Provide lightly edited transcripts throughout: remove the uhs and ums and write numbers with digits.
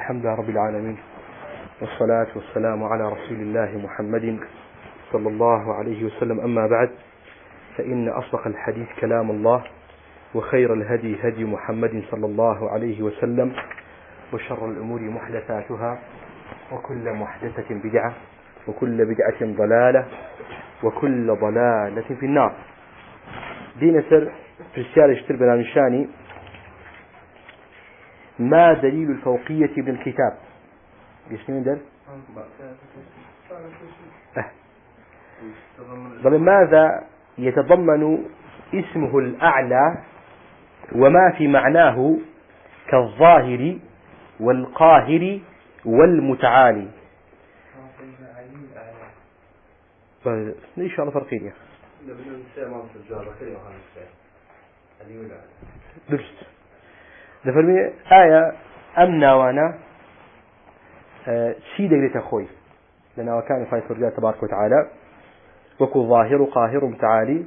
الحمد لله رب العالمين، والصلاة والسلام على رسول الله محمد صلى الله عليه وسلم. أما بعد، فإن أصدق الحديث كلام الله، وخير الهدي هدي محمد صلى الله عليه وسلم، وشر الأمور محدثاتها، وكل محدثة بدعة، وكل بدعة ضلالة، وكل ضلالة في النار. دين سر في السيارة اشتر بلا نشاني ما دليل الفوقية من الكتاب؟ يسمين دل؟ ماذا يتضمن اسمه الأعلى وما في معناه كالظاهر والقاهر والمتعالي؟ إن شاء الله فرقين يا درست دفرمي آية أمنا وانا شي دقيقة خوي لأنه كان خايف رجال تبارك وتعالى وكو ظاهر قاهر متعالي.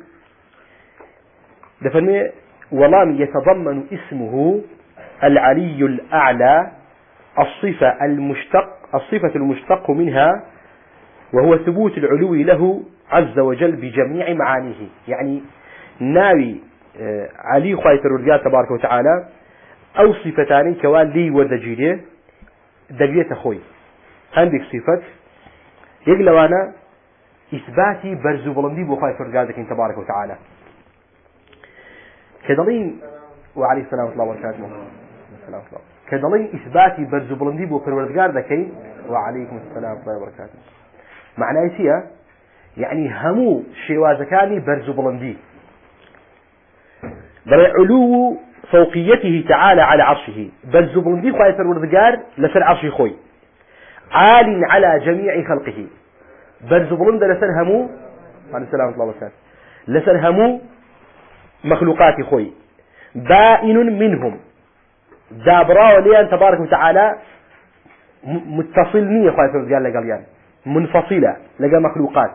دفرمي ولام يتضمن اسمه العلي الأعلى الصفة المشتق منها، وهو ثبوت العلو له عز وجل بجميع معانيه. يعني ناوي علي خايف الرجال تبارك وتعالى أو صفتان كوان لي وردجيله دقيقة خوي عندك صفة يقلوانا إثباتي برزو بلندي بخايف الرجال تبارك وتعالى كدلين وعليه السلام ورحمة الله وبركاته. كدلين إثباتي برزو بلندي بخايف ذكي وعليكم السلام ورحمة الله وبركاته. معناه إيش؟ يعني همو شوازكاني برزو بلندي بل علو فوقيته تعالى على عرشه، بل زبلندي خايف الوردقار لسر عرشه خوي عال على جميع خلقه، بل زبلند لسر همو عليه السلام الله وبركاته لسر همو مخلوقات خوي بائن منهم دابرا وليان تبارك وتعالى متصلني خايف الوردقار لقال منفصلة لقى مخلوقات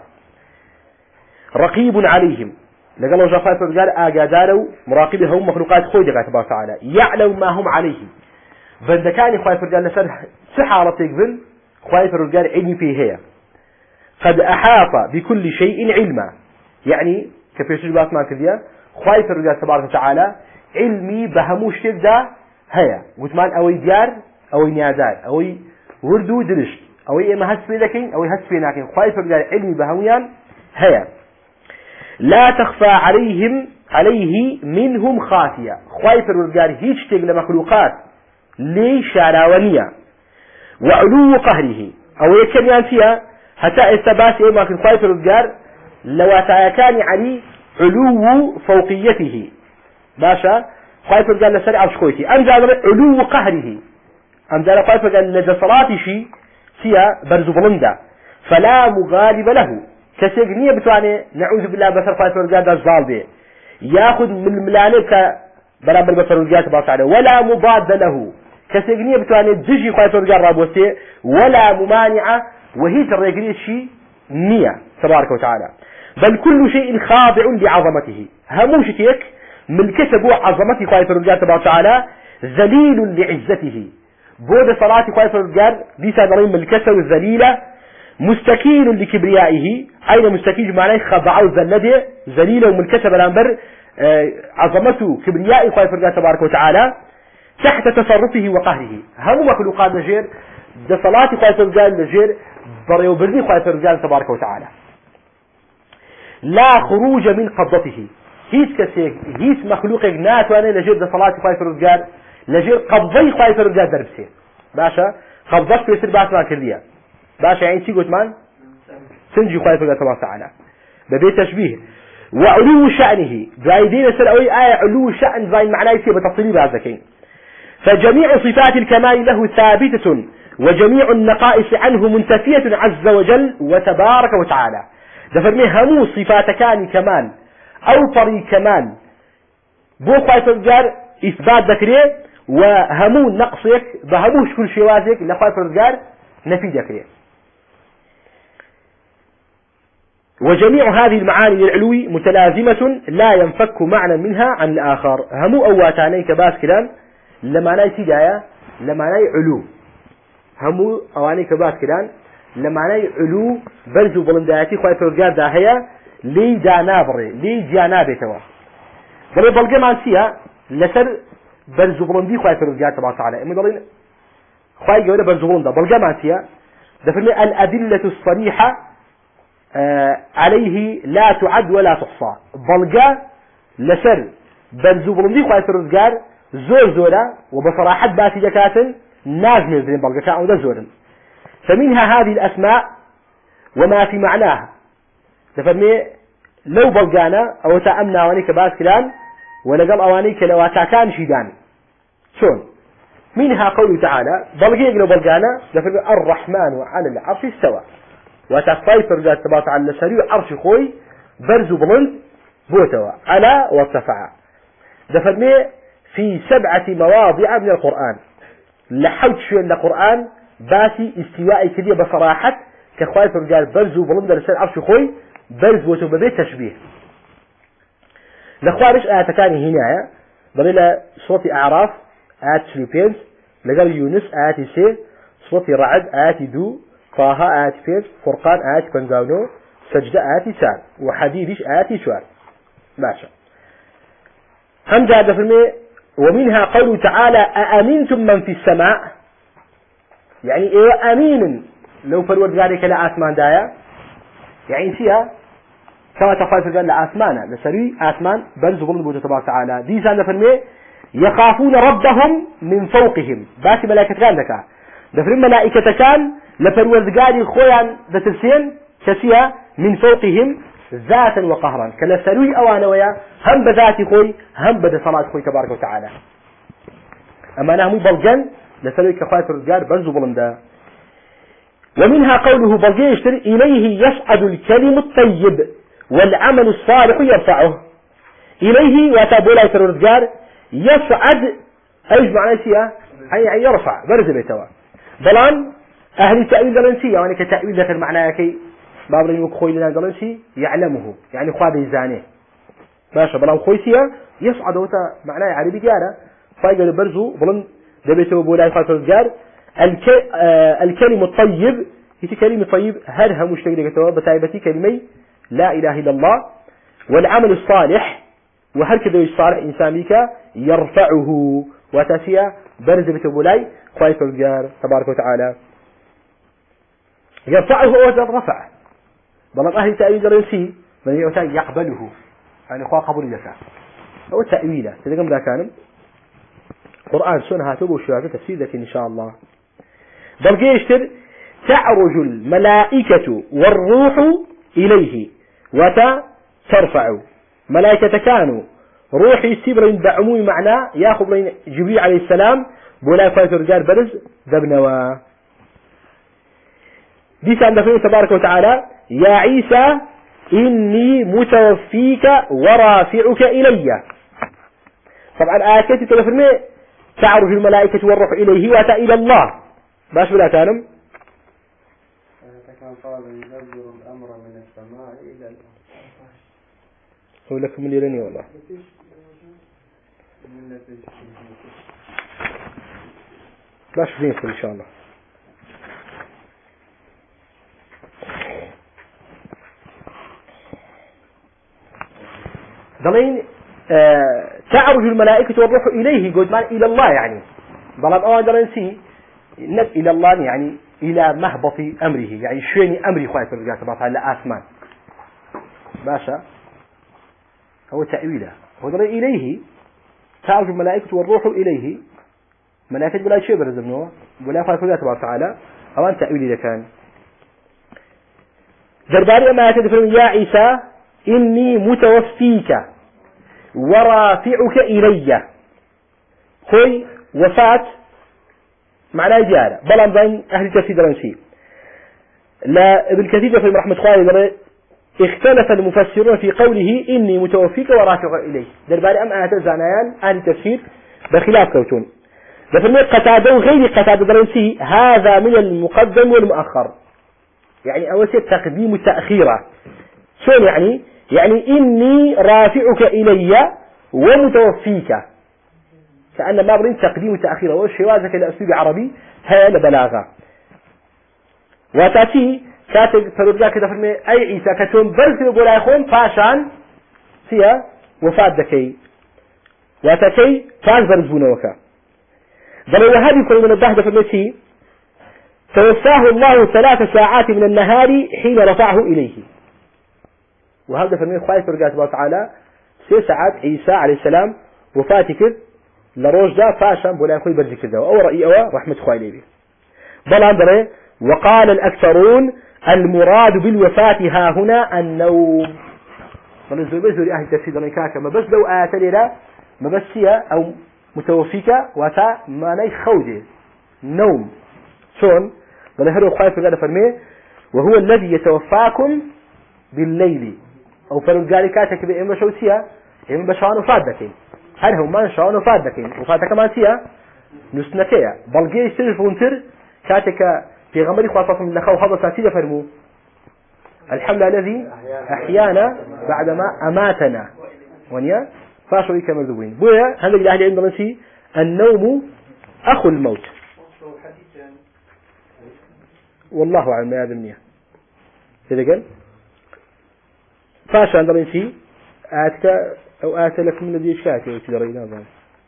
رقيب عليهم لقال الله جل وعلا قال آجادارو مراقبهم مخلوقات خوي دقات تبارك وتعالى يعلم ما هم عليه بندكاني خايف رجال لسر سحارة يقبل خايف رجال علمي فيه هي قد أحاط بكل شيء علما. يعني كيف بات ما كذيا خايف رجال تبارك وتعالى علمي بهموش تبدا هي وثمان أوي ديار أوي نيادار أوي وردو درش أوي إما هسفي ذكين أوي هسفي ناكين خايف رجال علمي بهميان هي لا تخفى عليه منهم خافية. خايف الرجال هيج تقل مخلوقات لي شاراونية وعلو قهره أو يكميان فيها حتى استباس ما كان خايف الرجال لو كان علي علو فوقيته باشا خايف الرجال لسرع عرش خويتي أنزل علو قهره أنزل خايف الرجال لجسراتي شي فيها برزو بلندا فلا مغالب له كسجنية بتواني نعوذ بالله بسر خايف الرجال ده الزال به ياخذ من ملانك برابر بسر الرجال تبارك وتعالى ولا مضاد له كسجنية بتواني دجي خايف الرجال رابوسته ولا ممانعة وهي ترى شيء نية تبارك وتعالى بل كل شيء خاضع لعظمته هموشتك من كسبوا عظمته خايف الرجال تبارك وتعالى ذليل لعزته بود صلاة خايف الرجال دي سادرين من الكسر الذليلة مستكين لكبريائه أين مستكين معناه خضعوا ذلده ذليله وملكته بالأنبر عظمته كبريائه خايف الله تبارك وتعالى تحت تصرفه وقهره. هم مخلوقات نجير ده صلاة خايف الله نجير بريو برني خايف الله تبارك وتعالى لا خروج من قبضته. هيس مخلوق اجنات وانا نجير ده صلاة خايف الله نجير قبضي خايف الله دربسه باشا قبضت في سربات ما كليا باشا يعني شي قلت مان سنجي خايف الله تبارك وتعالى ببيت تشبيه وعلو شأنه زايدين سرعوي آية علو شأن زاين معناه يصير بتفصيلي بعزكين. فجميع صفات الكمال له ثابتة وجميع النقائص عنه منتفية عز وجل وتبارك وتعالى. دفرمي همو صفات كان كمال أو طريق كمال بو خايف الرجال إثبات ذكريه وهمو نقصك بهموش كل شوازك لخايف الرجال نفي ذكريه. وجميع هذه المعاني للعلوي متلازمة لا ينفك معنى منها عن الآخر. همو أواتاني كباس كلام لما لا يسيدايا لما لا علو همو أواني كباس كلان لما ناي علو برزو بلنداتي خواهي فرقار داهية لي دانابري لي جانابتوا بلي بلقى مانسيا لسر برزو بلندي خواهي فرقار تبارك وتعالى إما دلين خواهي قوله برزو بلندا بلقى مانسيا دفرني الأدلة الصريحة عليه لا تعد ولا تحصى بلقى لسر برزو بلندي خواهي فرقار زور زورا وبصراحة باسي جكاتن نازم يزرين بلقى كأو ده زورا فمنها هذه الأسماء وما في معناها تفهمي لو بلقانا أو تأمنا أوانيك باسكلان ولقل أوانيك لو أتاكان شيدان شون منها قوله تعالى بلقيك لو بلقانا تفهمي الرحمن على العرش استوى وتقطيف رجال تبارك على سريع عرش خوي برز بلند بوتوا على وارتفع تفهمي في 7 مواضع من القرآن لحوت شو القرآن باسي استواء كذي بصراحة كخوايف رجال برز وبلند رسال عرش خوي برز وتبدي تشبيه لخوارش آيات تاني هنا ضمن صوت أعراف آيات سلوبينز لقال يونس آيات سي صوت رعد آيات دو طه آيات فيز فرقان آيات بنزاونو سجدة آيات سان وحديدش آيات شوار ماشا هم جاء في ومنها قوله تعالى أأمنتم من في السماء يعني إيه أمين لو فرود ذلك لآسمان دايا يعني فيها كما تفاصيل قال لآسمان لسري آسمان برز ظلم بوجه تبارك تعالى دي سان فرمي يخافون ربهم من فوقهم باسي ملائكة كان ذكا دفرم ملائكة كان لفرود قال خويا دترسين كسيها من فوقهم ذاتا وقهرا كلا سروي أوانا ويا هم بذاتي خوي هم بدا صلاة خوي تبارك وتعالى أما نعمي بلجن لسلوك كخوات الرجال برزو بلندا ومنها قوله بلجي يشتري إليه يصعد الكلم الطيب والعمل الصالح يرفعه إليه وتابولا الرجال يصعد أيش معنى شيء أي يرفع برز بيتوا بلان أهل التأويل دلنسية يعني كتأويل ذكر معناه كي بابل يوكخوي لنا دلنسي يعلمه يعني خواد يزانه باشا بلان خويسية يصعد وتا معناه عربي جارة فايقل برزو بلن دبيته بولاي خاطر الجار الكلمة الطيب هي كلمة طيب هرها مشتقلة كتواب بتايبتي كلمة لا إله إلا الله والعمل الصالح وهكذا الصالح إنسان بك يرفعه وتسيا برزبة بولاي خاطر الجار تبارك وتعالى يرفعه هو رفع بلان أهل تأويل درسي من يقبله يعني خوا قبول لك هو تأويله تلقم ذا كان قرآن سنة هاتوب وشوافة تفسير ذلك إن شاء الله بل يشتر تعرج الملائكة والروح إليه وترفع ملائكة كانوا روحي سبر بعموم معنى ياخذ بين جبريل عليه السلام بولا فايت رجال برز ذبنوا دي سألنا تبارك وتعالى يا عيسى إني متوفيك ورافعك إلي طبعا آياتي تلفرمي تعرج الملائكة والروح إليه وأتى إلى الله باش بلا تانم كان قال يدبر الأمر من السماء إلى الأرض هو لكم اللي لني والله باش فينكم إن شاء الله ضمين تعرج الملائكة والروح إليه قلت مان إلى الله يعني ضلال أولا نسي إلى الله يعني إلى مهبط أمره يعني شيني أمري خواهي في الرجال تبارك على آسمان باشا هو تأويله هو ضلال إليه تعرج الملائكة والروح إليه ملائكة بلا شيء برزمنوه ولا خواهي في الرجال تبارك على أولا تأويلي لكان درباري أما يتدفرون يا عيسى إني متوفيك ورافعك إلي خوي وفاة معناه جارة بلان بين أهل التفسير درنسي لا ابن كثير في رحمة الله اختلف المفسرون في قوله إني متوفيك ورافعك إلي درباري أم آيات الزعنيان أهل التفسير بخلاف كوتون لفرمي قتادة وغير قتادة درنسي هذا من المقدم والمؤخر يعني أول شيء تقديم تأخيرا شون يعني إني رافعك إلي ومتوفيك كأن ما برين تقديم وتأخير والشوازك الأسلوب عربي هي لبلاغة وتاتي كاتب فرودجا كده فرمي أي عيسى كتوم برز يقول أخون فاشان فيها وفاة ذكي وتاتي فاز برزبونه وكا بل هذه كل من الضحدة فرمي توفاه الله 3 ساعات من النهار حين رفعه إليه وهذا فرمي خايف رجاء تعالى 3 ساعات عيسى عليه السلام وفاتك لروج دا فاشا بولا يكون برزي كذا أو رأي أو رحمة خوالي به بل عندنا وقال الأكثرون المراد بالوفاة ها هنا النوم بل زوري أهل التفسير ذلك ما بس لو آيات لنا ما بس هي أو متوفيك وتا ما ني خوجه نوم شون بل هذا خايف رجاء فرمي وهو الذي يتوفاكم بالليل أو فرجالكاتك بإما شوسية إما بشان وفادكين هل هم ما شان وفادكين وفادك ما سيا نسنكيا بلقي يسترج فونتر كاتك في غمر خاصة من لخو هذا ساتيجة فرمو الحمد الذي أحيانا بعدما أماتنا ونيا فاشوا لي كمرذوين بويا هذا اللي أهل عندنا شيء النوم أخو الموت والله أعلم ما هذا النية إذا قال فاش عندنا شيء آتك أو آت لك من الذي يشكاك أو كذا رأينا ذلك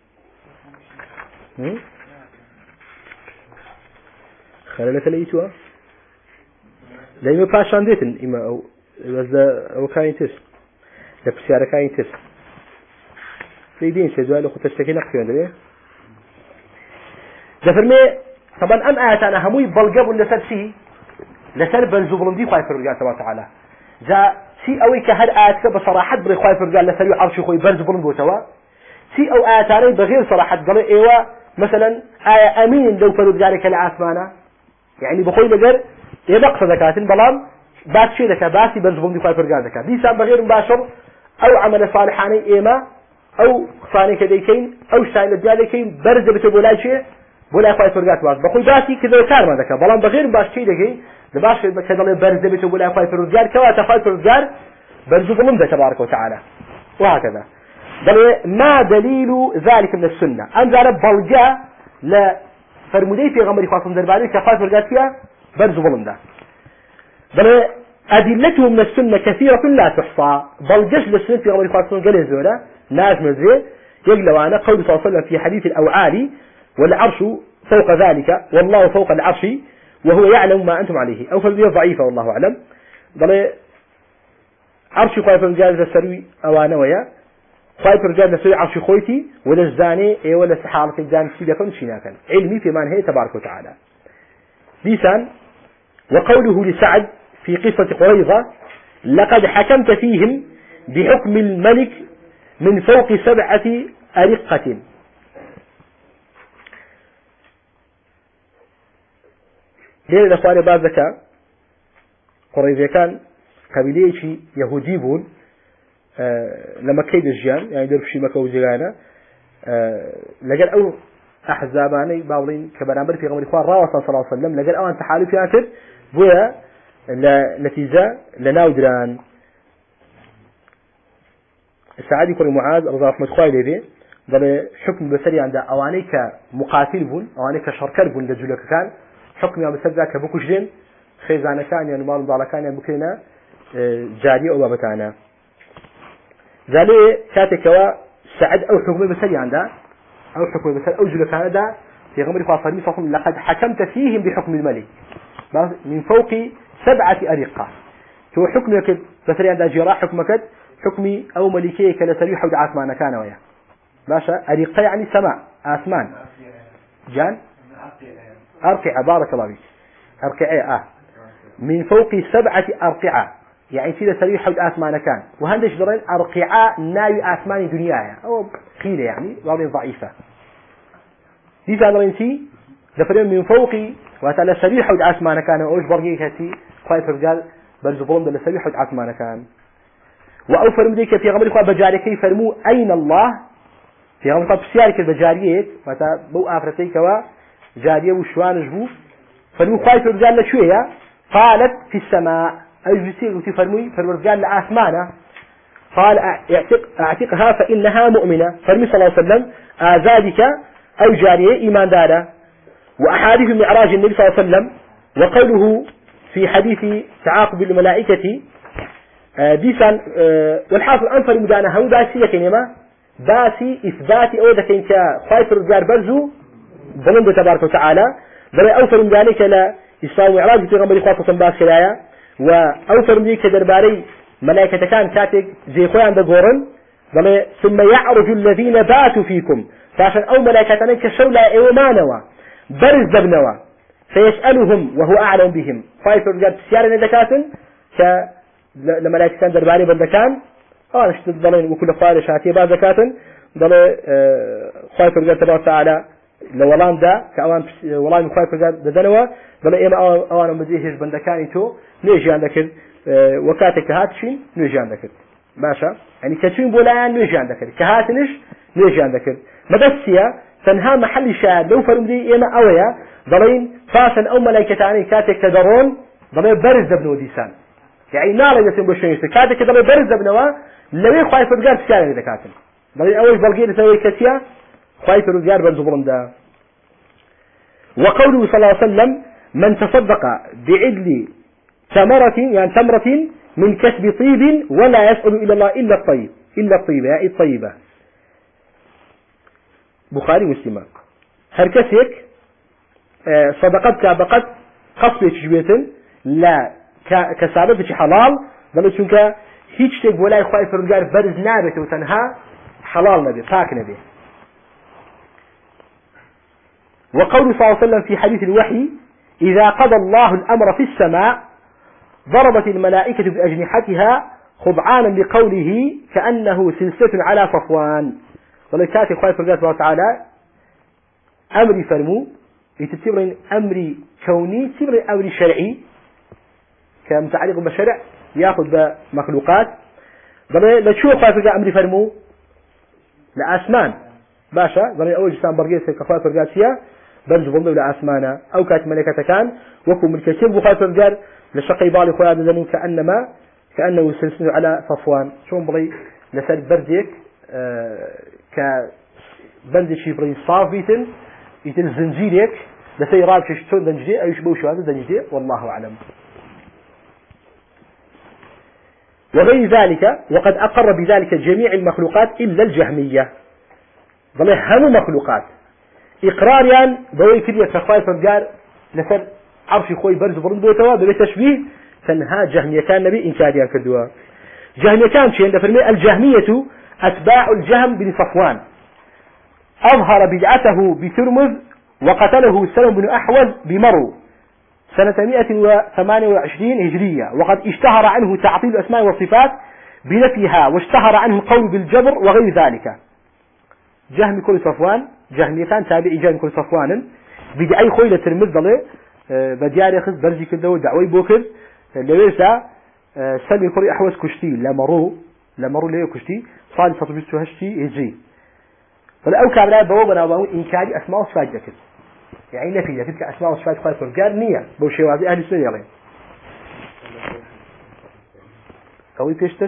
خلالك لقيتها دائما فاش عندتن إما أو أو كاين تس لبسيارة كاين تس في دين سجوال أخو تشتكي نقفي عندنا دفرمي طبعا أم آت أنا هموي بلقب لسر شيء لسر بنزوبلم دي خايف الرجال تبارك وتعالى جاء سي أوي كهر آتك بصراحة بري خايف الرجال لسر عرش خوي برز بلم بوتوا سي أو آتاني بغير صراحة قال إيوه مثلا آية أمين لو فرد ذلك العاثمانة يعني بخوي بقر يدق زكاة بلام بات شيء ذكاء باسي برز بلم دي خايف الرجال ذكاء ديسان بغير مباشر أو عمل صالحاني إيما أو صاني كديكين أو شايل ديالكين برز بتقول شيء ولا خايف الرجال واحد بخوي باسي كذا كار ما ذكاء بلام بغير مباشر شيء ذكي لباش كذا برز بتقول لا خايف الرجال كوا خايف الرجال برز بلم ذا تبارك وتعالى وهكذا بل ما دليل ذلك من السنة أنزل بلجاء لا فرمودي في غمر خاصم درباني كخايف الرجال فيها برز بلم ذا بل أدلته من السنة كثيرة لا تحصى بلجش للسنة في غمر خاصم قال الزولة ناس مزري يقلوا أنا قول صلى الله عليه وسلم في حديث الأوعالي والعرش فوق ذلك والله فوق العرش وهو يعلم ما أنتم عليه أو فالبيض ضعيفة والله أعلم بل عرش خايف الرجال السروي أوانا ويا خايف الرجال السروي عرش خويتي ولا الزاني ولا سحارة الزاني سيدة شناكا علمي في معنى تبارك وتعالى لسان وقوله لسعد في قصة قريظة لقد حكمت فيهم بحكم الملك من فوق 7 أرقة ليه الأخوان بعض ذكاء قريظة كان قبيلة يهودي بون لما كيد الجيان يعني درب شي مكة وزيغانا لقال أو أحزاباني باولين كبرامبر في غمر الإخوان راوة صلى الله عليه وسلم لقال أو أن تحالف ياكد بويا نتيجة لناودران السعادي يقول معاذ رضا رحمة خوالي به بل حكم بسري عند أوانيك مقاتل بون أوانيك شركر بون لجولك كان حكم يا بسرد كبكوشين خيزانة كان يعني مال ضالة كان يعني بكينا جارية أو بابتانا ذلك كاتكوا سعد أو حكم بسري عنده أو حكم بسري أو جولك هذا في غمر فاصلين صفهم لقد حكمت فيهم بحكم الملك من فوق 7 أرقة هو حكمك بسري عنده جراح حكمك حكمي أو ملكي كلا سريح ود عثمان كان وياه باشا أرقة يعني سماء آسمان جان أرقعة بارك الله فيك أرقعة من فوق 7 أرقعة يعني سيدة سريح ود آسمان كان وهندش درين أرقعة ناوي آسمان دنيايا أو قيلة يعني بعضين ضعيفة دي درين سي دفرين من فوق وتعالى سريح ود آسمان كان وإيش برجيك هتي خايف رجال برزبون دل سريح ود آسمان كان وأوفر مديك في غمر الخواب بجاريكي فرمو أين الله في غمر الخواب بسيارك البجاريات متى بو آفرتيك وجارية وشوان جبو فرمو خايف رجال لشوية قالت في السماء أي بسير وتفرمي فرمو لآثمانة قال اعتقها فإنها مؤمنة فرمي صلى الله عليه وسلم ذلك أو جارية إيمان دارة وأحاديث معراج النبي صلى الله عليه وسلم وقوله في حديث تعاقب الملائكة ديسان والحاصل أنفر مدانا هو باسي كنما باسي إثبات أو ذكين كخايف رجال برزو بلند تبارك وتعالى بل أوفر من ذلك لا إسلام وعراج في غمر إخوات وصنباس كلايا وأوفر من ذلك درباري ملائكة كان كاتب زي خوان دقورن بل ثم يعرج الذين باتوا فيكم فعشان أو ملائكة كشولا إيمانوا برز دبنوا فيسألهم وهو أعلم بهم خايف رجال سيارة ندكاتن لملائكة كان درباري بندكان اشتد ضلين وكل خارج شاتي بعد زكاة ضل خايف رجال تبارك وتعالى لولان دا كأوان ولان خايف رجال ددنوا ضل إما أوان مديهش بندكاني تو نيجي عندك وكاتك هاتشين نيجي عندك ماشا يعني كتشين بولايان نيجي عندك كهاتنش نيجي عندك مدسيا تنها محل شاهد لو فرمدي إما أويا ضلين فاشن أو ملائكة تاني كاتك تدرون ضل برز دبنو ديسان يعني نار يسمى بشيء كاتك كذا برز دبنوا لو خايف رجال سكان إذا كاتم ضلين أول بلقي لسوي كتيا خايف رجال بنزبرن دا وقوله صلى الله عليه وسلم من تصدق بعدل تمرة يعني تمرة من كسب طيب ولا يسأل إلى الله إلا الطيب يعني الطيبة بخاري مسلم هركسك صدقتك بقت قصد تشبية لا كسابة حلال بل چونك هيج شيء ولا خايف رجال برز نابت وتنها حلال نبي فاك نبي وقول صلى الله عليه وسلم في حديث الوحي إذا قضى الله الأمر في السماء ضربت الملائكة بأجنحتها خضعانا لقوله كأنه سلسلة على صفوان ولكاتي خايف رجال الله تعالى أمري فرمو يتتبرين أمري كوني تبرين أمري شرعي كمتعلق بالشرع ياخذ بمخلوقات ضل لشو خايف رجال أمري فرمو لأسمان باشا ضل أول جسام برجيس كخايف رجال سيا بنز ضمن لأسمانا أو كات ملكة كان وكم ملكتين بخايف رجال لشقي بالي خويا ذنين كأنه سلسلة على صفوان شون بلي لسر برديك كبند شي بري صافيتن يتن زنجيرك لسي راب شتون دنجدي أو يشبه شو هذا دنجدي والله أعلم وغير ذلك وقد أقر بذلك جميع المخلوقات إلا الجهمية ضل هم مخلوقات إقراريا بوي كريه كخايف رجال لسر عرش خوي برز برن بوتوا بالتشبيه تنها جهمية كان نبي إنكاريا كدوا جهمية كان شيء فرمي الجهمية أتباع الجهم بن صفوان أظهر بدعته بترمذ وقتله سلم بن أحوز بمرو سنة 128 هجرية وقد اشتهر عنه تعطيل الأسماء والصفات بنفيها واشتهر عنه القول بالجبر وغير ذلك جهم كل صفوان جهمية كان تابعي جهم كل صفوان بدعي خويلة ترمذ ضله بديار ياخذ برجي كده دعوي بوكر لويسا سلم القري أحوز كشتي لمرو ليه كشتي صالح تطبيسه هشتي هجري فالأو كابلا بوابنا وباو إنكاري أسماء وصفات ذكر يعني نفي ذكر أسماء وصفات خالص قال نية بوشي وعزي أهل السنة يلين قوي بيشتر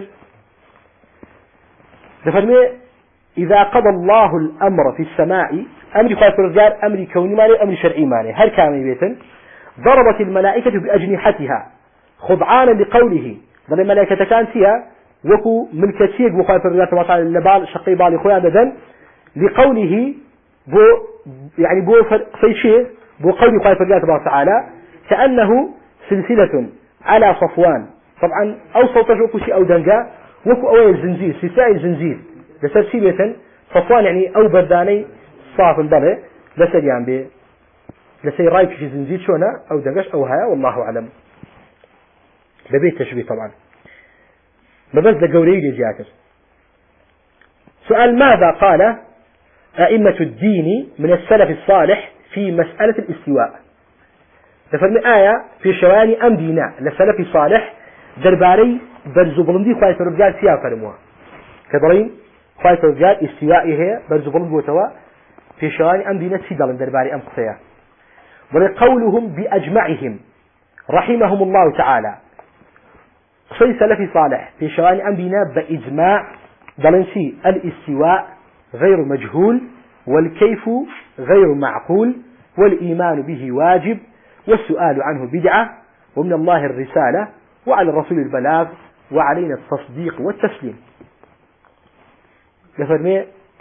دفرمي إذا قضى الله الأمر في السماء أمر خالص الرجال أمر كوني مالي أمر شرعي مالي هل كان بيتن ضربت الملائكة بأجنحتها خضعانا لقوله ضل الملائكة كان فيها وكو من كثير مخالف الرجال تبارك وتعالى لبال شقي بالي خويا ددن لقوله بو يعني بو في شيء بو قول خالف الرجال تبارك وتعالى كأنه سلسلة على صفوان طبعا أو صوتش وكو شيء أو دنجا وكو أوي الزنزير سلسلة الزنزير لسلسلة صفوان يعني أو برداني صاف البلع لسر يعني بي لسي رايك في زنزير شونا أو دنجاش أو هيا والله أعلم ببيت تشبيه طبعا ما بس لقوري لي زياتر سؤال ماذا قال أئمة الدين من السلف الصالح في مسألة الاستواء تفرمي آية في شواني أم دينا لسلف الصالح درباري برزو بلندي خواهي فرجال سيا فرموها كدرين خواهي فرجال استوائي هي برزو بلند بوتوا في شواني أم دينا سيدال درباري أم قصيا ولقولهم بأجمعهم رحمهم الله تعالى قصي سلفي صالح في شواني أم دينا بإجماع دلنسي الاستواء غير مجهول والكيف غير معقول والإيمان به واجب والسؤال عنه بدعة ومن الله الرسالة وعلى الرسول البلاغ وعلينا التصديق والتسليم. لفرمي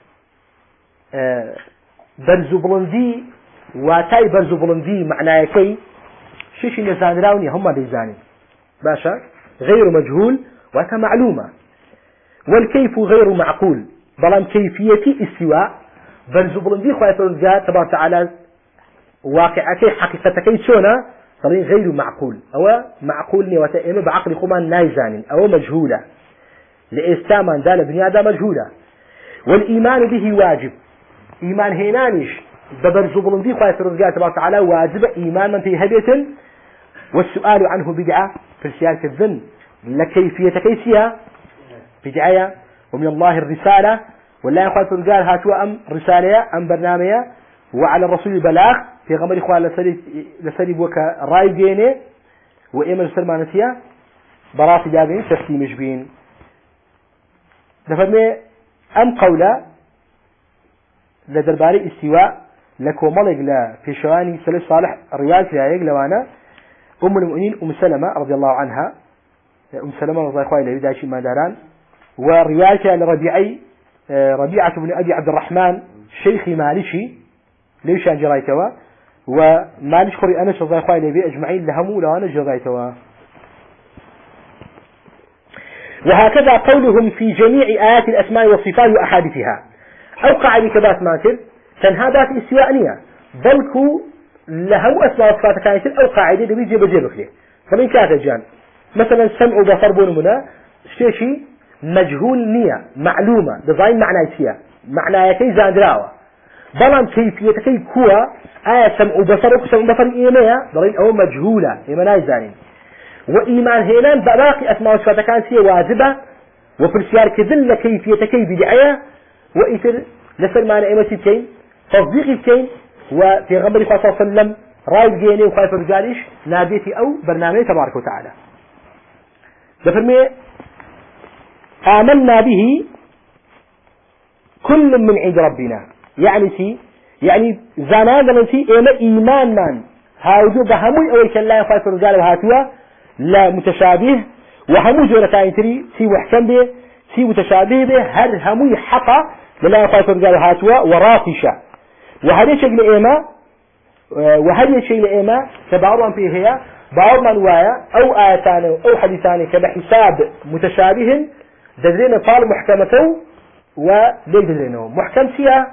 برزو بلندي واتاي برزو بلندي معناه كي شيش نزان راوني هم ديزاني باشا غير مجهول واتا معلومة. والكيف غير معقول بلان كيفية استواء برزو بلندي خواهي تبارك وتعالى واقعتي حقيقتكي شونا طريق غير معقول أو معقول نواتا إما بعقل خمان نايزان أو مجهولة لإستامان دال بنيادا مجهولة. والإيمان به واجب إيمان هينانيش ببرزو بلندي خواهي تبارك وتعالى واجب إيمان من تيهبية. والسؤال عنه بدعة في السياسة الذن لكيفية كيسيها بدعية. ومن الله الرسالة ولا يخوات قال هاتوا أم رسالة أم برنامج وعلى الرسول البلاغ في غمر إخوان لسريب وكا راي جيني وإيمان سلمانتيا براسي جابين تسليمش بين دفرمي أم قولة لدرباري استواء لكو ملق لا في شواني سلف صالح الريال في عيق لوانا أم المؤمنين أم سلمة رضي الله عنها أم سلمة رضي الله عنها داشي ما داران ورواية لربيعي ربيعة بن أبي عبد الرحمن شيخي مالشي ليش عن جرايتوا ومالش خوري أنس رضي الله عنه أجمعين لهمو لو أنا جرايتوا. وهكذا قولهم في جميع آيات الأسماء والصفات وأحاديثها أوقع بكبات ماتر تنهابات استواء بلكو لهم أسماء وصفات كانت أو قاعدة بيجي بجيبك له. فمن كاتب جان مثلا سمع وبصر بونمنا شيء مجهول نية معلومة دزاين معناه فيها معناه كي زادراوة بلان كيفية كي كوا سمع وبصر سمع وبصر إيمانها ضرين أو مجهولة إيمانها زانين. وإيمان هنا باقي أسماء وصفات كانت هي واجبة وفي السيار كذل كيفية كي بدعية وإثر لسر معنى إيمتي كين تصديقي كين. وفي غمر صلى الله عليه وسلم رايد جيني وخايف رجاليش ناديتي أو برنامج تبارك وتعالى. دفرمي آمنا به كل من عند ربنا يعني زنادنا في إيمان من هاوجو بهموي أول كلا خايف رجال وهاتوا لا متشابه وهمو جورتين تري سي وحكم به سي متشابه به هل هموي حقا لا خايف رجال وهاتوا ورافشة. وهذا شيء لإيمان وهذا شيء لإيمان تبعضهم فيه هي بعض من وايا أو آيتان أو حديثان كبحساب متشابه دلنا طال محكمته وليك دلنا محكم فيها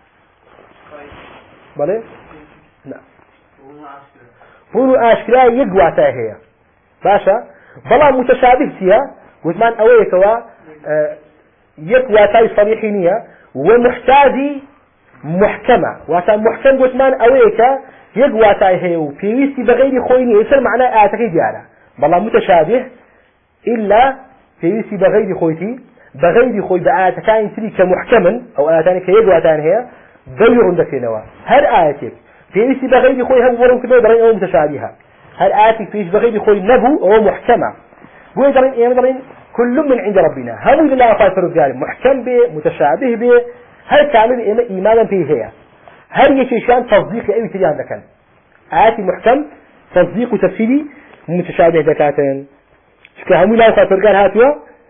بله لا هو أشكال يقوى هي باشا بلا متشابه فيها وثمان أويكوا يقوى تاي صريحينية ومحتاجي محكمة وكان محكم وثمان أويكا يقوى تاي هي وفيويستي بغير خويني يصير معناه آتكي ديانا بلا متشابه إلا فيويستي بغير خويتي بغير خوي بآتكاين تري كمحكما أو آتاني كيقوى تاين هي غير دكينوا هر آتك فيويستي بغير خوي هم ورم كبير درين أو متشابهة هر آتك فيش بغير خوي نبو أو محكمة بوي درين إيه درين كل من عند ربنا هم اللي لا فايفر الجال محكم به متشابه به هل كامل إيمانا فيه هي هل يشيشان تصديق أي تريان ذكان آتي محكم تصديق وتفسيري متشابه ذكاتين شكهم لا فايفر الجال هاتوا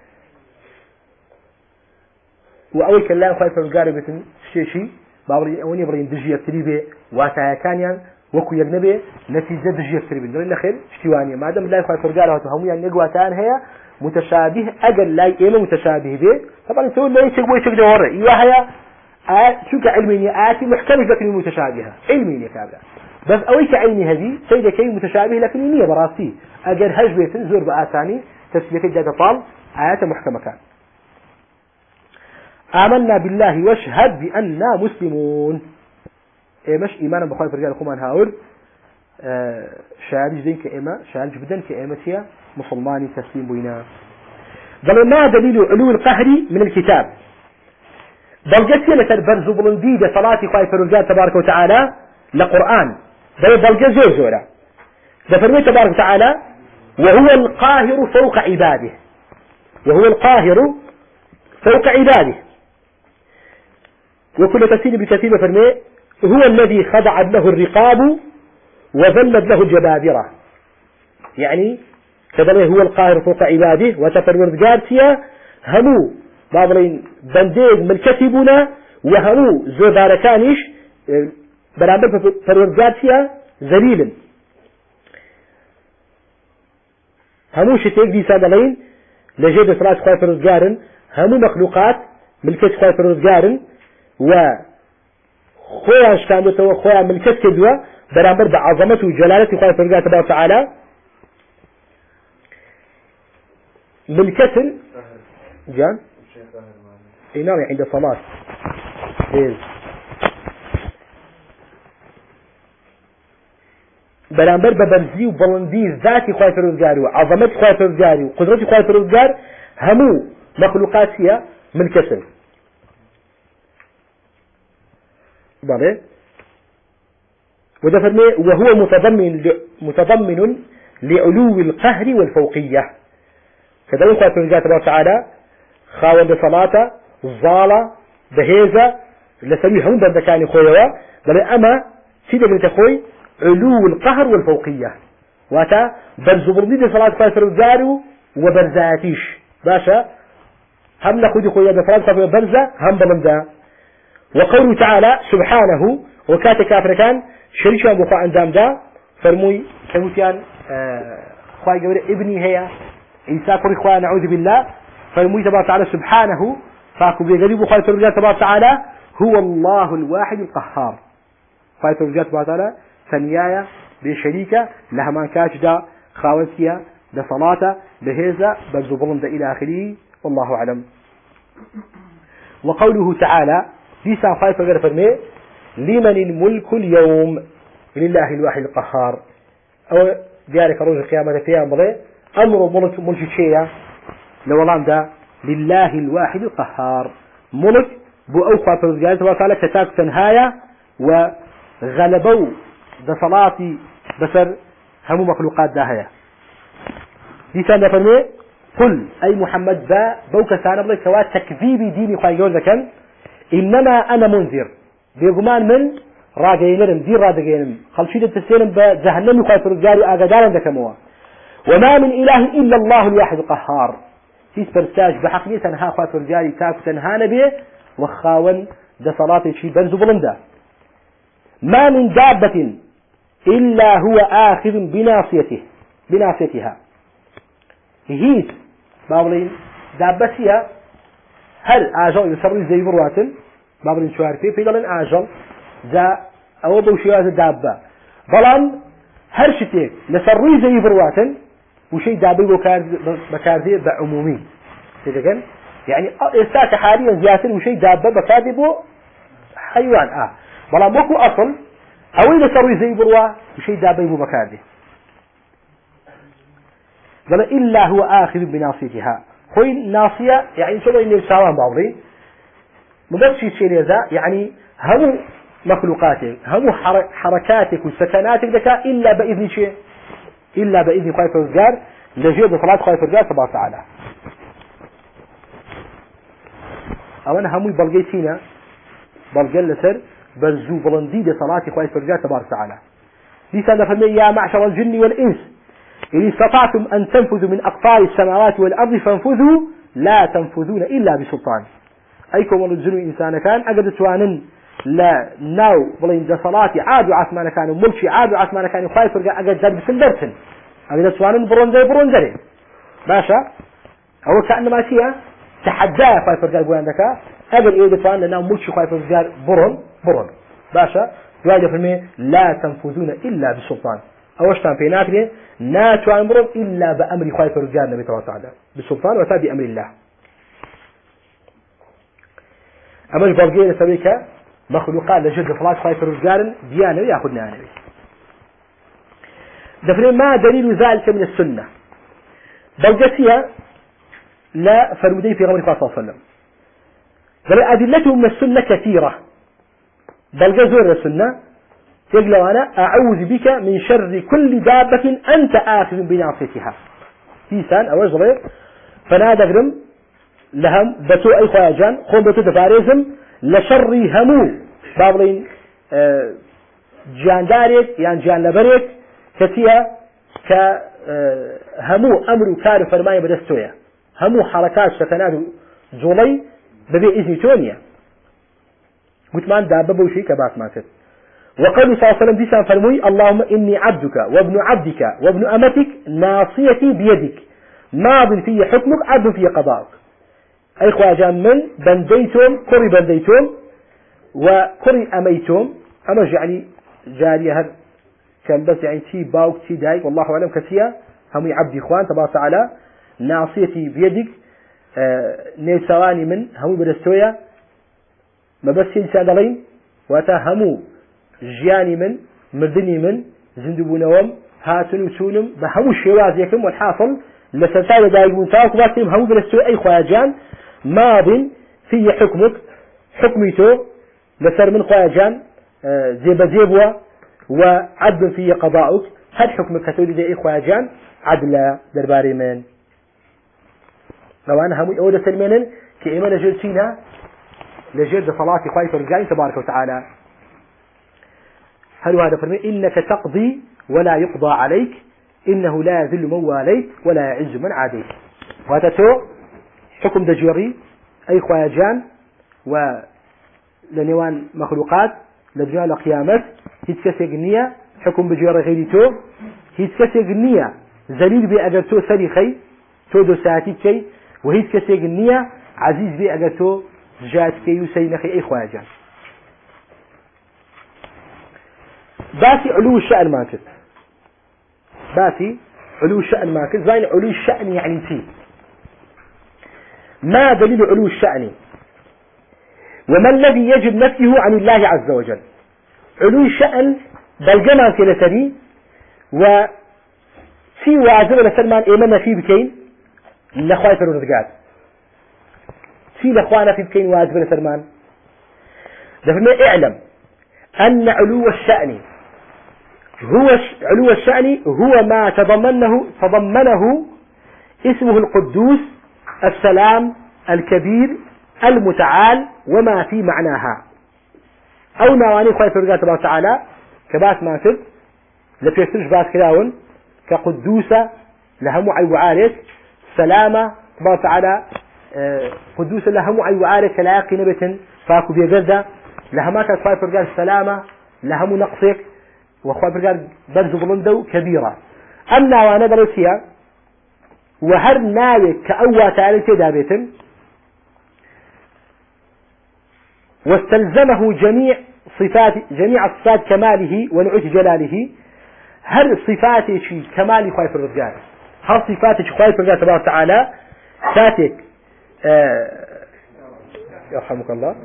وأول كلام فايفر الجال بتن شيء بابري أوني برين دجية تريبه واتها كانيان وكو يجنبه نتيجة دجية تريبه نقول لنا خير اشتوانية ما دام لا فايفر الجال هاتوا هم يعني يقوى تان هي متشابه أجل لا إما متشابه به طبعا تقول لا يشجع جوهره إياها شو كعلمية آتي محكمة لكن متشابهة علمية كابلا بس أوي كعلمي هذه سيدة كي متشابه لكن إنية براسي أجل هج بيت زور بآتاني تسبيك جاد طال آيات محكمة كان. آمنا بالله واشهد بأننا مسلمون مش إيمانا بخالف رجال خمان هاول شارج دين كإما شارج بدن كإمتيا مسلماني تسليم بينا. بل ما دليل علو القهر من الكتاب بل جسيلة برزو بلنديدة صلاتي خالف رجال تبارك وتعالى لقرآن بل جزء زورا فرمي تبارك وتعالى وهو القاهر فوق عباده وهو القاهر فوق عباده وكل تفسير بتفسير فرمي هو الذي خضعت له الرقاب وذلت له الجبابرة يعني كذلك هو القاهر فوق عباده وتفرورزقار تيا همو بابلين بنديق ملكتبنا وهمو زباركانيش برامبر فرورزقار تيا ذليلا همو شتيك دي سادلين لجيب صلاة خواهي فرورزقارن همو مخلوقات ملكت خواهي فرورزقارن خويا اشكاندوته وخويا ملكت كدوه برامبر بعظمته وجلالته خواهي فرورزقار تبارك وتعالى ملكة جان نعم عند صلاة برامبر ببرزي وبلندي ذاتي خواهي فرورزقاري وعظمت خواهي فرورزقاري وقدرتي خواهي فرورزقار همو مخلوقات هي ملكة بله وده وهو متضمن لعلو القهر والفوقية كذلك خواهي فرورزقار تبارك وتعالى خاوند صلاة الظالة بهيزة لسوي هم بردكاني خويوا بل أما سيدة بنت خوي علو القهر والفوقية واتا برزبردي صلاة خواهي فرورزقار وبرزاتيش باشا هم نخذ خويا بصلاة خواهي برزة هم بلندا وقوله تعالى سبحانه وكات كافر كان شريشا بخوا أنزام دا فرموي كموتيان خواهي قولي ابني هي عيسى كوري خواهي نعوذ بالله فرموي تبارك وتعالى سبحانه فاكو بيقريب خواهي فرورزقار تبارك وتعالى هو الله الواحد القهار خواهي فرورزقار تبارك وتعالى ثنيايا بشريكة لهمان كاجدا خاوتيا لصلاة بهيزة برزبلن دا إلى آخره والله أعلم وقوله تعالى ديسان خواهي فرورزقار فرمي لمن الملك اليوم لله الواحد القهار أو ذلك روز القيامة فيها مضي أمر ملك شيئا لولام دا لله الواحد القهار ملك بو أوخى فرزقار تبارك وتعالى كتاك تنهايا وغلبوا دا صلاتي بسر هم مخلوقات داهية ديسان دا فرمي قل أي محمد با بوك سانا بلي كوا تكذيبي ديني خواهي جوز كان إنما أنا منذر بيقمان من راجينرم دين راجينرم خلشيد التسيرم بجهنم خواهي فرزقاري آقادارا دكموا وما من إله إلا الله الواحد القهار تيس برساج بحقية تنها خواهي فرزقاري تاكو تنها نبيه وخاون دا صلاتي شي بنزو بلندا ما من دابة إلا هو آخذ بناصيتها هيس بابلين دابتها هل آجل يسري زي برواتن بابلين شوارتي في دلن آجل ذا أو بوشيات الدابة بلان هرشتك لسري زي برواتن وشي دابي بكاردي بعمومي تدقن يعني استاك حاليا زياتن وشي دابة بكاردي بو حيوان بلان موكو أصل أوين سروي زي بروا وشي دابي بو بكاردي قال إلا هو آخذ بناصيتها خوي ناصية يعني شو اللي يساوان بعضي مبشي شيء لذا يعني هم مخلوقاتك هم حركاتك وسكناتك دكا إلا بإذن شيء إلا بإذن خواهي فرزقار لجيب صلاة خواهي فرزقار تبارك وتعالى أولا همي بلغيتينا بلغي لسر برزو بلندي لصلاة خواهي فرزقار تبارك وتعالى لسان فمي يا معشر الجن والإنس إن استطعتم أن تنفذوا من أقطار السماوات والأرض فانفذوا لا تنفذون إلا بسلطان أيكم والجن إنسان كان أقد سوانا لا ناو بلين دا صلاتي عادوا عثمان كانوا ملشي عادوا عثمان كانوا خواهي فرزقار أقد ذلك بسندرتن أقد سوانا برونزري باشا أو كأنما فيها تحداه خواهي فرزقار بوان دكا أقد إيدي سوانا لناو ملشي خواهي فرزقار برون باشا يواجه فرمي لا تنفذون إلا بسلطان أوشتان في ناكله ناتوان برون إلا بأمر خواهي فرزقار نبي تعالى بالسلطان وتا بأمر الله أمش بلغي لسبيك مخلوقات لجد صلاة خواهي فرزقار ديانة يأخذنا نبي دفن ما دليل ذلك من السنة بلغتها لا فرودي في غمر صلى الله عليه وسلم بل أدلته من السنة كثيرة بلغ زور السنة يقول أنا أعوذ بك من شر كل دابة أنت آخذ بناصيتها تيسان أو أجل فنادى قرم لهم بتو أي خواجان خون بتو دفاريزم لشر همو بابلين جان داريك يعني جان لبريك كتيها همو أمر كار فرماية بدستويا همو حركات سكنات جولي ببي إذن تونيا قلت ما دابة بوشي كباس ما كت وقال صلى الله عليه وسلم ديسان فرموي اللهم إني عبدك وابن عبدك وابن أمتك ناصيتي بيدك ماض في حكمك عدل في قضاءك أي خواجان من بنديتم كري بنديتم وكري أميتم أما يعني جارية هذا كان بس يعني تي باوك تي دايك والله أعلم كثير هم عبدي إخوان تبارك وتعالى ناصيتي بيدك نيسواني من هم بدستويا ما بس إنسان دلين وتهموا جياني من مردني من زندبون وم هاتن وسونم بهموا الشواذ يكم والحاصل لسلسال دايقون تاوك باسم هم بدستويا أي خواجان ماض في حكمك حكميته لسر من خواجان زيبوا وعدل في قضاؤك هل حكمك كتولي دي خواجان عدل درباري من لو أنا هم أود سلمنا كإيمان لجلسينا لجلد صلاة خواهي فرجعين تبارك وتعالى هل هذا فرمي إنك تقضي ولا يقضى عليك إنه لا يذل من واليك ولا يعز من عاديك وهذا تو حكم دجوري أي خواجان ولنوان مخلوقات لدنيا لقيامت هيتكسي قنية حكم بجوار غيري تو هيتكسي قنية زليل بي أجر تو سريخي تو دو ساعتي كي وهيتكسي قنية عزيز بي أجر تو جات كي يسينخي أي خواجان باسي علو الشأن ماكت باسي علو الشأن ماكت زين علو الشأن يعني تي ما دليل علو الشأن وما الذي يجب نفيه عن الله عز وجل علو الشأن بالجمع كالتري وفي واجب لسلمان إيمانا فيه بكين لخواي فرونتقاد في لخوانا فيه بكين واجب لسلمان دفعنا اعلم أن علو الشأن علو الشأن هو ما تضمنه اسمه القدوس السلام الكبير المتعال وما في معناها أو نواني خواهي فرقات الله تعالى كباس ما سد لبيسترش باس كلاون كقدوسة لهم عي وعارك سلامة الله تعالى قدوسة لهم عي وعارك كلاقي نبت فاكو بيقردة لهما كان خواهي فرقات سلامة لهم نقصك وخواهي فرقات برز بلندو كبيرة أما وانا بلوسيا وهر ناوك كأوى تعالى كدابتن واستلزمه جميع صفات كماله ونعوت جلاله هل صفاته شيء كمال خواهي الرجال هل صفاته خواهي الرجال تبارك وتعالى ساتك يرحمك الله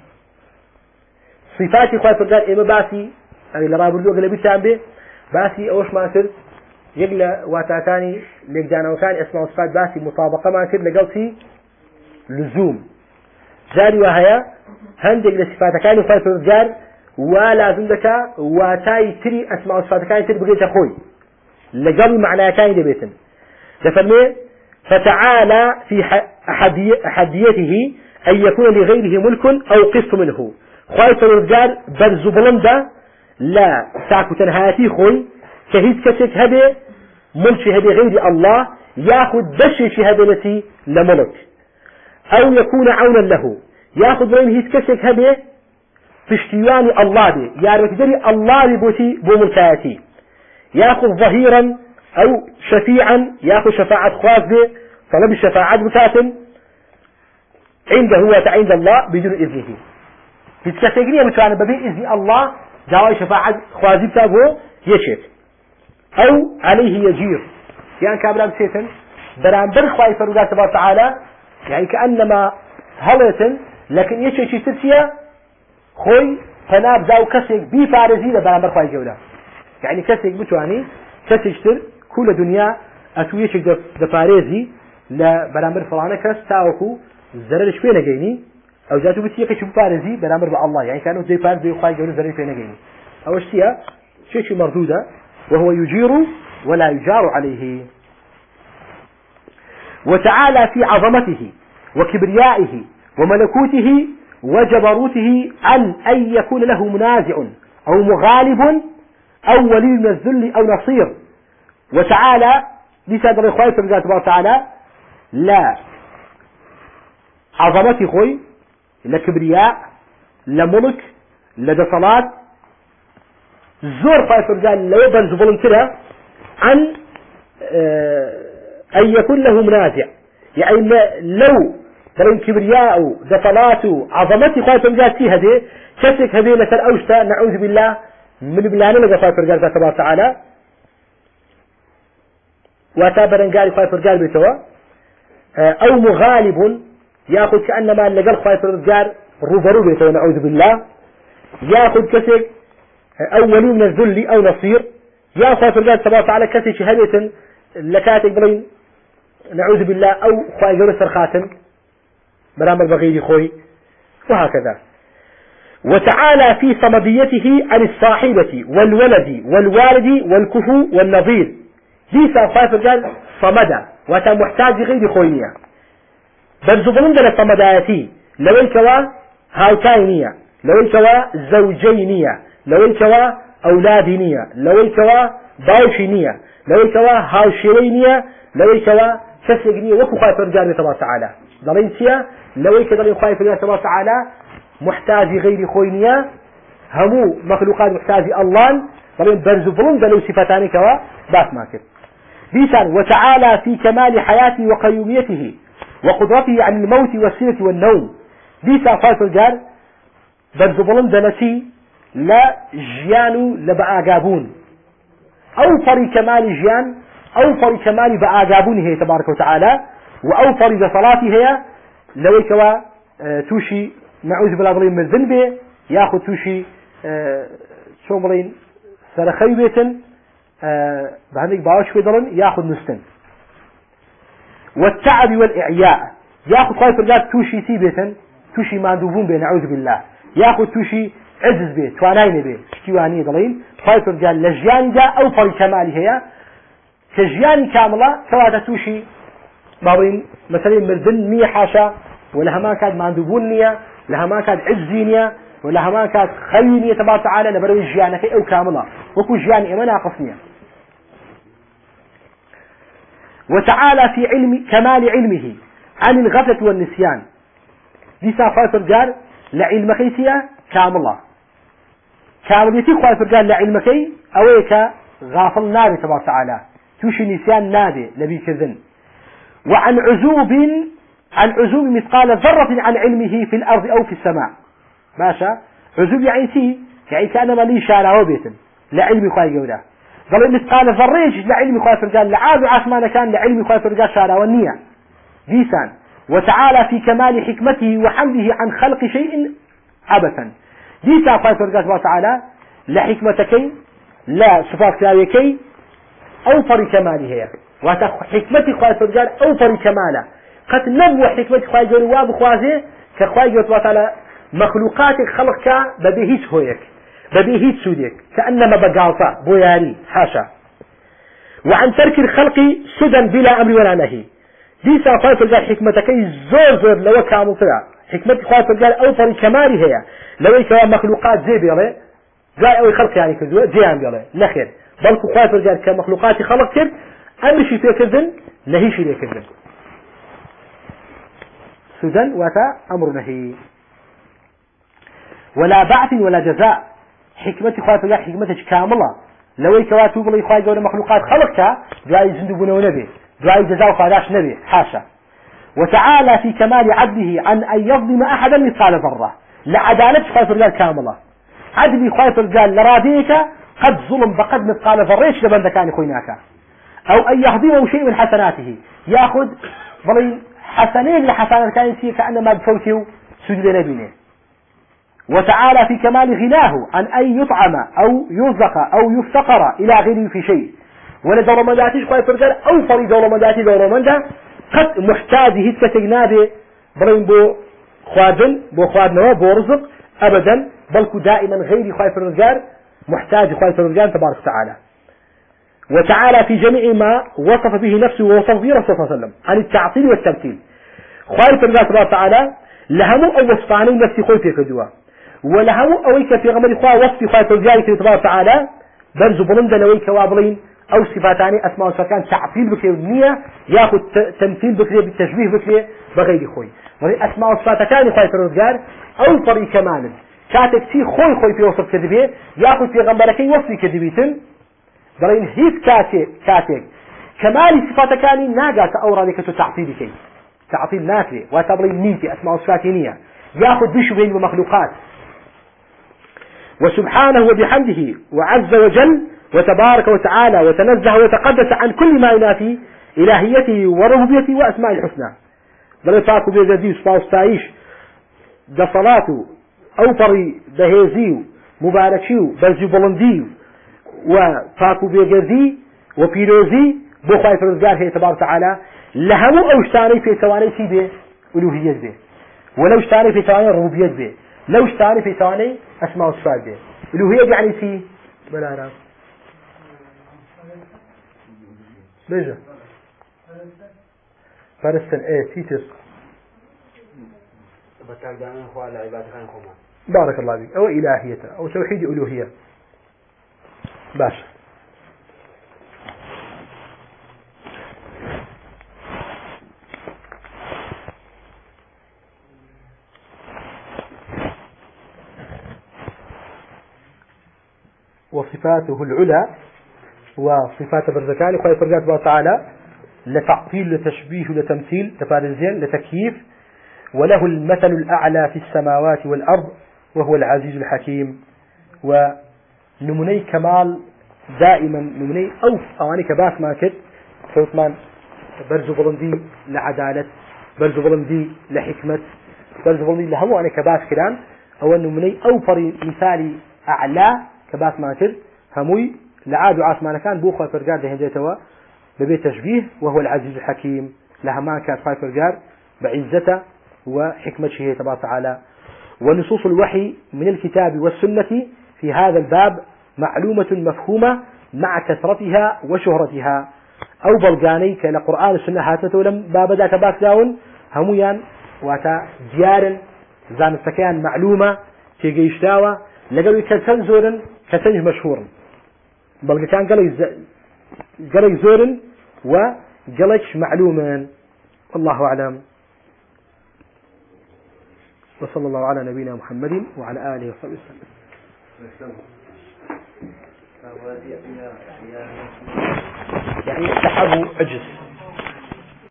صفاته خواهي الرجال إما باسي اللي رابردو أقل بيتان به باسي أوش ما سر يقل واتاتاني لقدانا وكان اسمه صفات باسي مطابقة ما سر لقلتي لزوم جاري وهي هندق لصفات كان خواهي الرجال ولا زندك واتاي تري اسماء صفات كان تري بقيت اخوي لقل معنى كان دبيتن دفرمي فتعالى في احديته ان يكون لغيره ملك او قسط منه خواهي الرجال برز بلندا لا ساكو تنهاتي خوي كهيز كسك هبه ملك هبه غير الله ياخذ بشي هبه لملك او يكون عونا له ياخذ وين هيز كسك هبه فشتيواني الله بي يعني تدري الله بوتي بملكاتي ياخذ ظهيرا او شفيعا ياخذ شفاعة خواص به طلب الشفاعة بكاتم عنده هو عند الله بدون اذنه يتكسقني متوانا ببي اذن الله جاوي شفاعة خوازي بتابه يشت او عليه يجير يعني كابلا بسيتن برانبر خواهي فرقات تبارك وتعالى يعني كأنما هلتن لكن يشي ترسيا خوي فناب زاو كسيك بي فارزي لبرانبر خواهي جولا يعني كسيك بتواني كسيكتر كل دنيا اتو يشيك دفارزي لبرانبر فلانه كس تاوكو زررش فينا جيني او جاتو بتيقي شو فارزي برانبر بالله يعني كانوا زي فارز زي خواهي جولا زررش فينا جيني او اشتيا شيء مردودة وهو يجير ولا يجار عليه وتعالى في عظمته وكبريائه وملكوته وجبروته عن أن يكون له منازع أو مغالب أو ولي من الذل أو نصير وتعالى ديسا دلي خواهي فرقات تبارك وتعالى لا عظمتي خوي لا كبرياء لا ملك لا دصلات زور خواهي فرقات لا يبرز بلنترا عن أن يكون له منازع يعني لو ترين كبرياء دصلاته عظمتي خواهي فرقات فيها دي كسك هذه مثل أوشتا نعوذ بالله من بلانا لقى خواهي فرقات تبارك وتعالى وتابرن قال خواهي فرقات بيتوا أو مغالب ياخذ كأنما لقى خواهي فرقات روبرو بيتوا نعوذ بالله ياخذ كسك أو ولي من الذل أو نصير يا خواهي فرقات تبارك وتعالى كسك شهادة لكاتك بلين نعوذ بالله أو خواهي جورس الخاتم برامر بغيري خوي وهكذا. وتعالى في صمديته عن الصاحبة والولد والوالد والكفو والنظير ديسا خواهي فرقات صمدا وتا محتاج غير خوينيا برزبلن دل صمداتي لو الكوا هاوتاينيا لو الكوا زوجينيا لو الكوا أولادينيا لو الكوا باوشينيا لو الكوا هاوشيوينيا لو الكوا كسجنيا وكو خواهي فرقات تبارك وتعالى ضلينتيا لو الكوا خواهي فرقات تبارك وتعالى محتاج غير خوينيا همو مخلوقات محتاج الله طبعا برزبلن دلو صفتاني كوا باس ماكر بيسان وتعالى في كمال حياته وقيوميته وقدرته عن الموت والسنة والنوم بيسان خالص الجار برزبلن دلسي لا جيانو لبعاقابون أوفر كمال جيان أوفر كمال بعاقابون هي تبارك وتعالى وأوفر بصلاته هي لو كوا توشي نعوذ بالله من الذنب ياخذ توشي شو بلين سرخي بيتن بعدك باوش في ضلن ياخذ نستن والتعب والإعياء ياخذ خايف فرقات توشي تي بيتن توشي ماندوبون بين نعوذ بالله ياخذ توشي عزز بيت تواناين بيت شتواني ضلين خايف فرقات لجيان دا أو فري كمالي هي كجياني كاملة سواء توشي بابين مثلا مردن مية حاشا ولا ما كاد ماندوبون نية لها ما كاد عزينية ولها ما كاد خينية تبارك وتعالى لبروي جيانك أو كاملة وكو جياني إما ناقصنية. وتعالى في علم كمال علمه عن الغفلة والنسيان ديسا خواهي فرقال لعلمكي كاملة كامليتي خواهي فرقال لعلمكي أويك غافل نابي تبارك وتعالى توشي نسيان نابي لبي كذن. وعن عزوب مثقال ذرة عن علمه في الأرض أو في السماء ماشا عزوب يعني كأنما لي شارع وبيتن لعلم خواهي جودا ظل مثقال ذريج لعلم خواهي فرقال لعاد عثمان كان لعلم خواهي فرقال شارع والنية ديسان. وتعالى في كمال حكمته وحمده عن خلق شيء عبثا ديسان خواهي فرقال سبحانه وتعالى لحكمتكي لا صفات كلاويكي أوفر كماله هي وحكمتي خواهي فرقال أوفر كماله قد نبوة حكمة خواهي جوري وابخوازي كخواهي جوري وتعالى مخلوقاتك خلقك ببيهيت هويك ببيهيت سوديك كأنما بقالطة بوياني حاشا. وعن ترك الخلق سدى بلا أمر ولا نهي ديسا خواهي فرقال حكمتك زور لو كامل طلع حكمتك خواهي فرقال أوفر كمالي هي لو يكوا مخلوقات زي بيالي قال أوي خلق يعني كذو زيان بيالي نخير بلكو خواهي فرقال كمخلوقاتي خلقك أمشي فيك الذن نهيشي ليك الذن سدن وتا أمر نهي. ولا بعث ولا جزاء حكمتي خواهي فرقال حكمتك كاملة لو يكواتو بلي خواهي جوري مخلوقات خلقك دعاي زندبون ونبي دعاي جزاء وخاداش نبي حاشا. وتعالى في كمال عدله عن أن يظلم أحدا مثقال ذرة لعدالة خواهي فرقال كاملة عدلي خواهي فرقال لراديك قد ظلم بقد مثقال ذريش لبن كان خويناك أو أن يهضمه شيء من حسناته يأخذ بلي حسنين لحسنات كان يصير كأنما بفوته سجد نبينه. وتعالى في كمال غناه عن أن يطعم أو يرزق أو يفتقر إلى غيره في شيء ولا دور مداتيش خواهي فرقال أو فري دور مداتي دور منده قد محتاجه كتجنابه بلين بو خوادن بو خوادنوا بو رزق أبدا بلكو دائما غير خواهي فرقال محتاج خواهي فرقال تبارك وتعالى. وتعالى في جميع ما وصف به نفسه ووصف به رسول الله صلى الله عليه وسلم عن التعطيل والتمثيل خواهي فرقال تبارك وتعالى لهمو أو وصفاني نفسي خوي في كدوا ولهمو أويك في غمر خواه وصف خواهي فرقال تبارك وتعالى برزو بلند لويك وابلين أو صفاتان أسماء وصفات تعطيل بكري النية ياخذ تمثيل بكري بالتشبيه بكري بغير خوي أسماء وصفات كان خوي فرزقار أو طريق كمال كاتك تي خوي في وصف كذبه ياخذ في غمبركي وصف كذبيتن برين هيت كاتك كمال صفات كان ناقات أورا لك تعطيل كي تعطيل ناكري وتبرين نيتي أسماء وصفات نية ياخذ بشبهين ومخلوقات وسبحانه وبحمده وعز وجل وتبارك وتعالى وتنزه وتقدس عن كل ما ينافي إلهيته وربوبيته وأسماء الحسنى بل فاكو بيزدي وستايش ده صلاته أو طري بهيزيو مباركيو بلزيو بلنديو وفاكو بيزدي وبيروزي بخواي فرزقار هي تبارك وتعالى لهمو أو اشتاني في ثواني سيبه ألوهية به ولو اشتاني في ثواني ربوبية به لو اشتاني في ثواني أسماء وصفات به ألوهية يعني سي بلا راب بيجا فرستن تيتس بارك الله بك أو إلهية أو توحيد ألوهية باشا وصفاته العلى وصفات برزكان خير فرجات الله تعالى لتعطيل لتشبيه لتمثيل تفارزين لتكييف وله المثل الأعلى في السماوات والأرض وهو العزيز الحكيم ونمني كمال دائما نمني أواني كباس ما كد فوتمان برزو بلندي لعدالة برزو بلندي لحكمة برزو بلندي لهمو أنا كباس كلام أو نمني أو فري مثالي أعلى كباس ما كد هموي لعاد عاصمان كان بوخوا فرقار ده هنديتوا ببيت تشبيه وهو العزيز الحكيم لهما كان فاي فرقار بعزته وحكمته تبارك وتعالى ونصوص الوحي من الكتاب والسنة في هذا الباب معلومة مفهومة مع كثرتها وشهرتها أو بلغاني كالقرآن السنة هاتته لم باب ذاك باك داون هميان واتا ديارا زان السكيان معلومة تيجيشتاوى لقلوا كتنزورا كتنج مشهورا بل كان قال زور وقالش معلوما والله أعلم وصلى الله على نبينا محمد وعلى آله وصحبه وسلم يعني استحبوا عجز